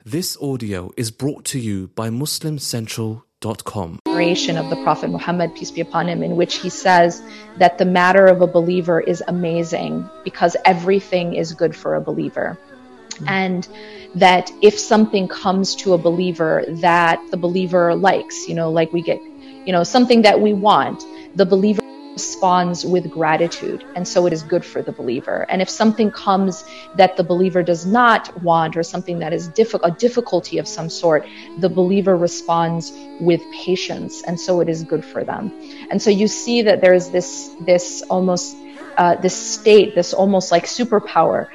This audio is brought to you by MuslimCentral.com. Narration of the Prophet Muhammad, peace be upon him, in which he says that the matter of a believer is amazing because everything is good for a believer. And that if something comes to a believer that the believer likes, like we get, something that we want, the believer responds with gratitude, and so it is good for the believer. And if something comes that the believer does not want, or something that is a difficulty of some sort, the believer responds with patience, and so it is good for them. And so you see that there is this almost this state, this almost like superpower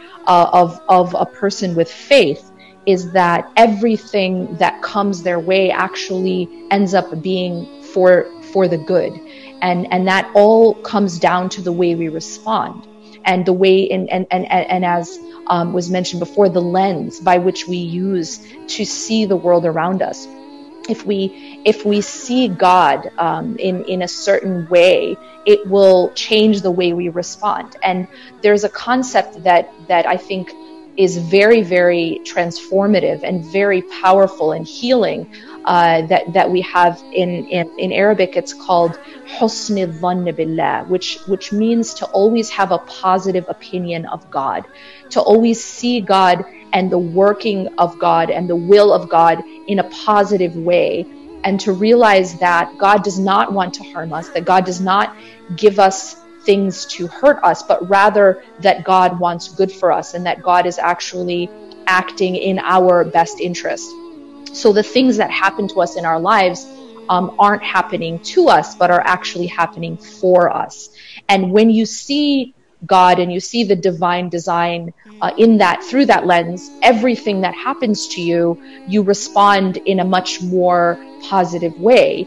of a person with faith, is that everything that comes their way actually ends up being for the good. And that all comes down to the way we respond, and the way, and as was mentioned before, the lens by which we use to see the world around us. If we see God in a certain way, it will change the way we respond. And there's a concept that I think is very, very transformative and very powerful and healing, that we have in Arabic. It's called husn al-dhann billah, which means to always have a positive opinion of God, to always see God and the working of God and the will of God in a positive way, and to realize that God does not want to harm us, that God does not give us things to hurt us, but rather that God wants good for us, and that God is actually acting in our best interest. So the things that happen to us in our lives aren't happening to us, but are actually happening for us. And when you see God and you see the divine design through that lens, everything that happens to you, you respond in a much more positive way.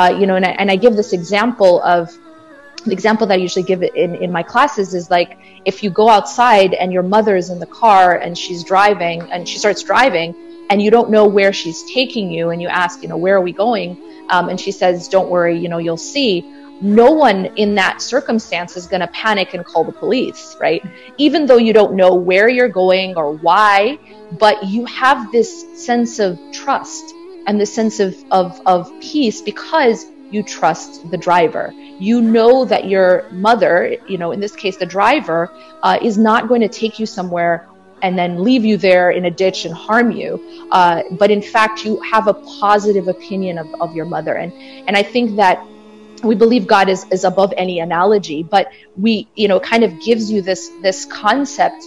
And I give this example of, the example that I usually give it in my classes is like, if you go outside and your mother is in the car and she's driving, and she starts driving, and you don't know where she's taking you, and you ask, where are we going? And she says, don't worry, you'll see. No one in that circumstance is going to panic and call the police, right? Even though you don't know where you're going or why, but you have this sense of trust and the sense of peace because you trust the driver. You know that your mother, in this case, the driver, is not going to take you somewhere and then leave you there in a ditch and harm you. But in fact, you have a positive opinion of your mother. And I think that we believe God is above any analogy, but we, kind of gives you this concept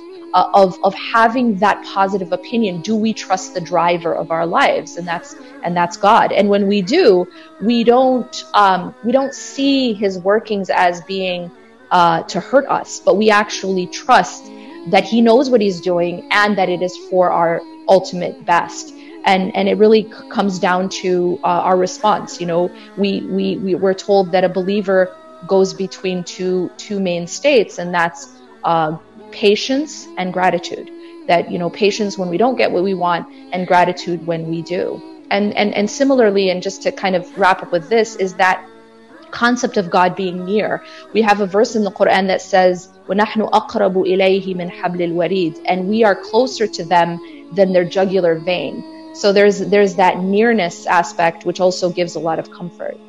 of having that positive opinion. Do we trust the driver of our lives? And that's God. And when we do, we don't see his workings as being to hurt us, but we actually trust that he knows what he's doing and that it is for our ultimate best. And it really comes down to our response. We're told that a believer goes between two main states, and that's patience and gratitude. That, patience when we don't get what we want, and gratitude when we do. And similarly, and just to kind of wrap up with this, is that concept of God being near. We have a verse in the Quran that says, وَنَحْنُ أَقْرَبُ إِلَيْهِ مِنْ حَبْلِ الْوَرِيدِ, and we are closer to them than their jugular vein. So there's that nearness aspect, which also gives a lot of comfort.